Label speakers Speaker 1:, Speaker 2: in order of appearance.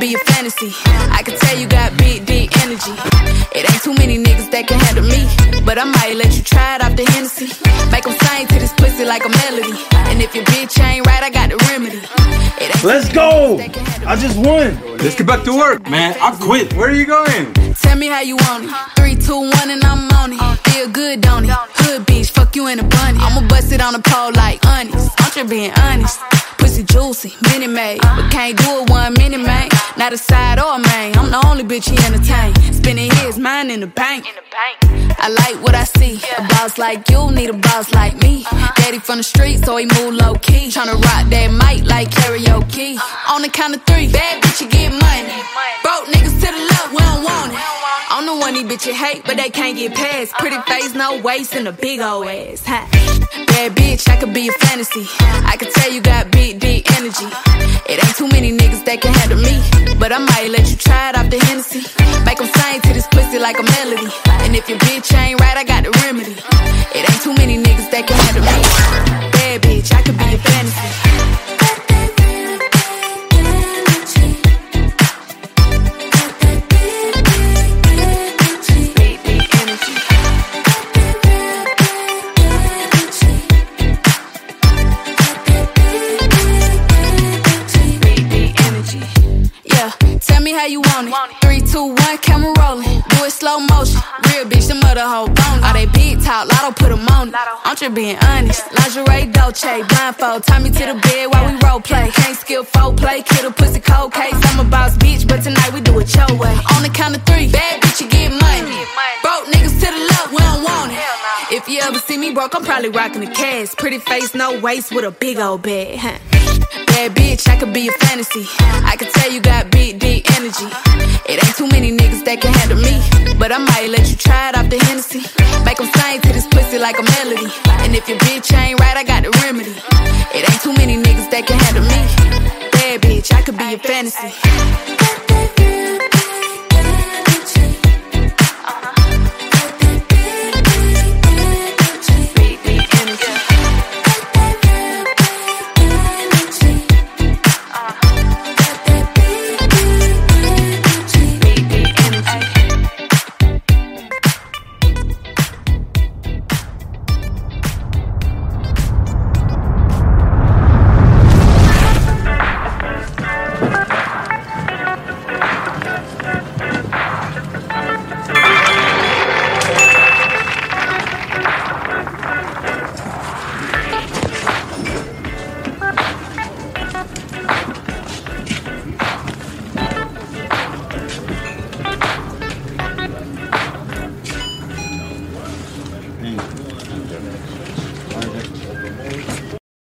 Speaker 1: be your fantasy. I can tell you got big, deep energy. It ain't too many niggas that can handle me, but I might let you try it off the Hennessy. Make them sing to this pussy like a melody. And if your bitch ain't right, I got the remedy.
Speaker 2: Let's go! I just won.
Speaker 3: Let's get back to work, man. I quit. Where are you going?
Speaker 1: Tell me how you want it. 3, 2, 1 and I'm on it. Feel good, don't it? Hood bitch, fuck you in a bunny. I'ma bust it on the pole like honest. I'm just being honest. Pussy juicy, mini made, but can't do it 1 minute, man. Not a side or a main. I'm the only bitch he entertain. Spending his mind in the bank. I like what I see. A boss like you need a boss like me. Daddy from the street, so he move low key. Tryna rock that mic like karaoke. On the count of 3, bad bitch, you get money. Broke niggas to the left, we don't want it. I'm the one these bitches hate, but they can't get past. Pretty face, no waist, and a big old ass. Bad bitch, I could be your fantasy. I can tell you got big, deep energy. It ain't too many niggas that can handle me, but I might let you try it off the Hennessy. Make them sing to this pussy like a melody. And if your bitch ain't right, I got the remedy. It ain't too many niggas that can handle me. Bad bitch, I could be your fantasy. Tell me how you want it. 3, 2, 1, camera rolling. Do it slow motion. Real bitch, the mother hoe bone. All they big talk, lotto put them on it. I'm just being honest. Lingerie, Dolce, blindfold. Tie me to the bed while we role play. Can't skill foreplay, kid a pussy cold case. I'm a boss bitch, but tonight we do it your way. On the count of 3, bad bitch, you get money. Broke niggas to the left, we don't want it. If you ever see me broke, I'm probably rocking the cash. Pretty face, no waist, with a big old bag. Bad bitch, I could be your fantasy. I can tell you got big, deep energy. It ain't too many niggas that can handle me, but I might let you try it off the Hennessy. Make them sing to this pussy like a melody. And if your bitch ain't right, I got the remedy. It ain't too many niggas that can handle me. Bad bitch, I could be your fantasy.